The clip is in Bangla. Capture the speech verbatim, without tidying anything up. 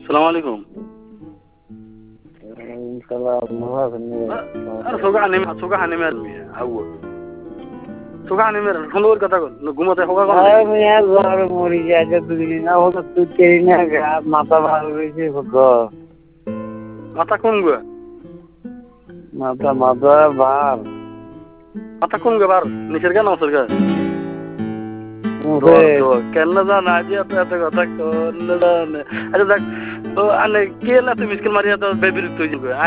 সালাম আলাইকুম আর সোগা হানি সোগা হানি মের হাউ সোগা হানি মের সুন্দর কথা ঘুমাতে হোগা কোন আমি আর ঘরে মরি যাই যে দুদিন না হলো তুই তেরি না মাথা ভালো হয়েছে গো মাথা কোন গো মাথা মাথা ভার মাথা কোন গো বার নিচের গা নসর গা কেন জানা যে এত এত কথা কোন আরে দেখ ও আনে কে না তুই মিসকেল মারিয়া তো বেবির তুই